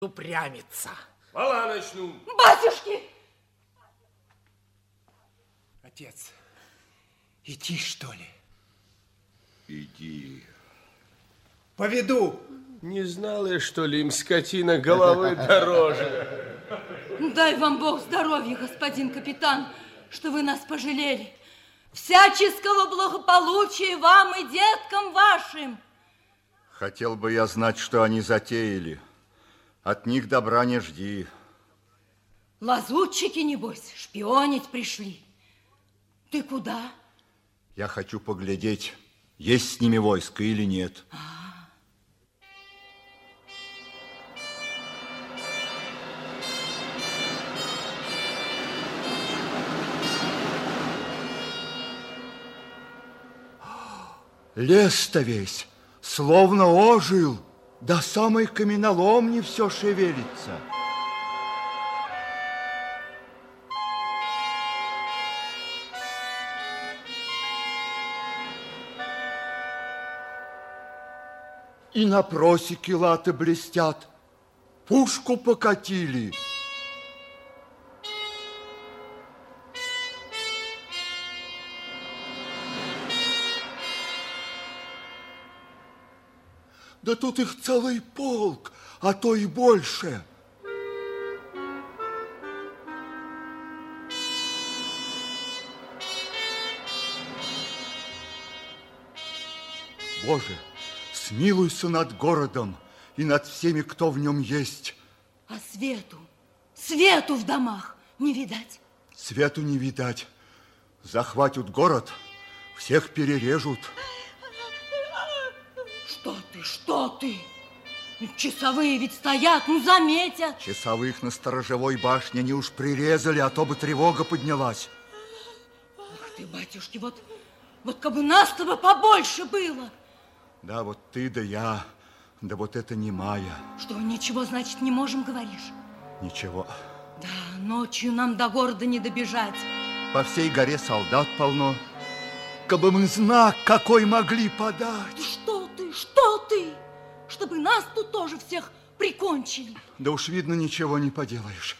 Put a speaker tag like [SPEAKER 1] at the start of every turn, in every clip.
[SPEAKER 1] упрямится.
[SPEAKER 2] Вала начну.
[SPEAKER 3] Батюшки!
[SPEAKER 1] Отец, идти, что ли?
[SPEAKER 2] Иди.
[SPEAKER 1] Поведу.
[SPEAKER 2] Не знала, что ли, им скотина головы дороже?
[SPEAKER 3] Дай вам Бог здоровья, господин капитан, что вы нас пожалели. Всяческого благополучия вам и деткам вашим.
[SPEAKER 4] Хотел бы я знать, что они затеяли. От них добра не жди.
[SPEAKER 3] Лазутчики, небось, шпионить пришли. Ты куда?
[SPEAKER 4] Я хочу поглядеть, есть с ними войско или нет. Лес-то весь словно ожил, до самой каменоломни все шевелится. И на просеке латы блестят, пушку покатили. Да тут их целый полк, а то и больше. Боже, смилуйся над городом и над всеми, кто в нем есть.
[SPEAKER 3] А свету в домах не видать.
[SPEAKER 4] Свету не видать. Захватят город, всех перережут.
[SPEAKER 3] Что ты? Часовые ведь стоят, заметят.
[SPEAKER 4] Часовых на сторожевой башне не уж прирезали, а то бы тревога поднялась.
[SPEAKER 3] Ах ты, батюшки, вот как бы нас-то бы побольше было.
[SPEAKER 4] Да, вот ты да я, да вот это не Майя.
[SPEAKER 3] Что, ничего, значит, не можем, говоришь?
[SPEAKER 4] Ничего.
[SPEAKER 3] Да, ночью нам до города не добежать.
[SPEAKER 4] По всей горе солдат полно. Кабы мы знак какой могли подать.
[SPEAKER 3] Что ты? Чтобы нас тут тоже всех прикончили.
[SPEAKER 4] Да уж, видно, ничего не поделаешь.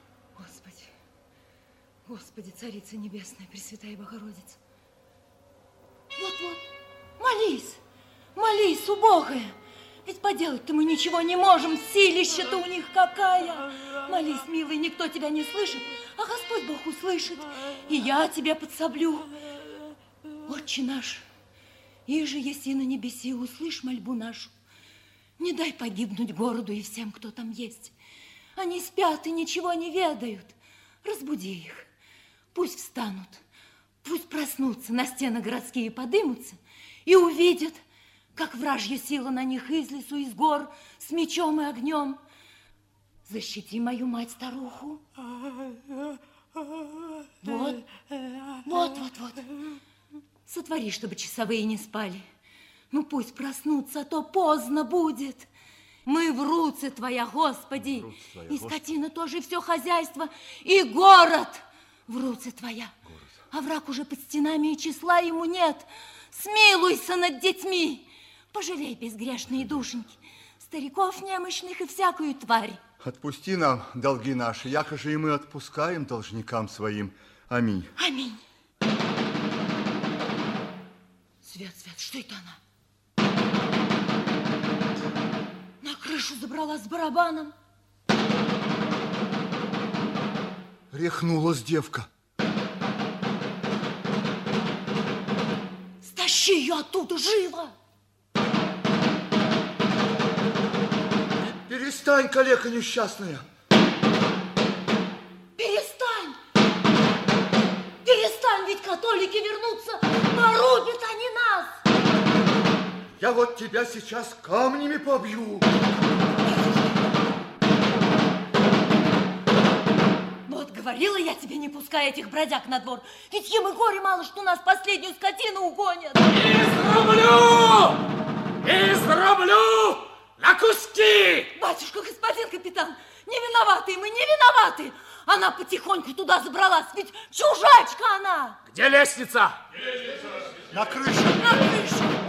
[SPEAKER 3] Господи, Царица Небесная, Пресвятая Богородица. Вот, молись, убогая. Ведь поделать-то мы ничего не можем, силища-то у них какая. Молись, милый, никто тебя не слышит, а Господь Бог услышит. И я тебе подсоблю. Отче наш, иже еси на небеси, услышь мольбу нашу. Не дай погибнуть городу и всем, кто там есть. Они спят и ничего не ведают. Разбуди их. Пусть встанут, пусть проснутся, на стены городские подымутся и увидят, как вражья сила на них из лесу, из гор, с мечом и огнем. Защити мою мать-старуху. Вот. Сотвори, чтобы часовые не спали. Ну, пусть проснутся, а то поздно будет. Мы в руце Твоя, Господи. И скотина тоже, и все хозяйство, и город в руце Твоя. А враг уже под стенами, и числа ему нет. Смилуйся над детьми. Пожалей безгрешные душеньки, стариков немощных и всякую тварь.
[SPEAKER 4] Отпусти нам долги наши, якоже и мы отпускаем должникам своим. Аминь.
[SPEAKER 3] Аминь. Свет, что это она? На крышу забралась с барабаном.
[SPEAKER 4] Рехнулась девка.
[SPEAKER 3] Стащи ее оттуда, живо!
[SPEAKER 4] Перестань, калека несчастная.
[SPEAKER 3] Перестань, ведь католики вернутся, порубят они нас.
[SPEAKER 4] Я вот тебя сейчас камнями побью.
[SPEAKER 3] Вот говорила я тебе, не пускай этих бродяг на двор. Ведь им и горе мало, что нас последнюю скотину угонят.
[SPEAKER 1] Изрублю на куски!
[SPEAKER 3] Батюшка, господин капитан, не виноваты мы, не виноваты. Она потихоньку туда забралась, ведь чужачка она.
[SPEAKER 1] Где лестница?
[SPEAKER 4] На крыше.
[SPEAKER 3] На крыше.